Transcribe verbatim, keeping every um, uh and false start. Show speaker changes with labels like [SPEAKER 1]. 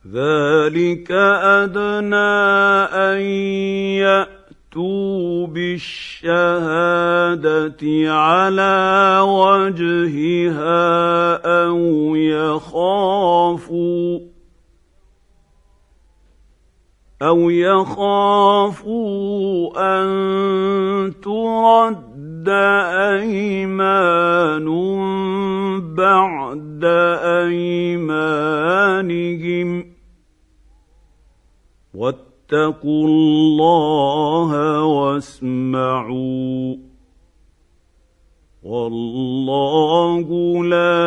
[SPEAKER 1] ذلك أدنى أن يأتوا بالشهادة على وجهها أو يخافوا أو يخافوا أن ترد أيمان بعد أيمانهم واتقوا الله واسمعوا والله لا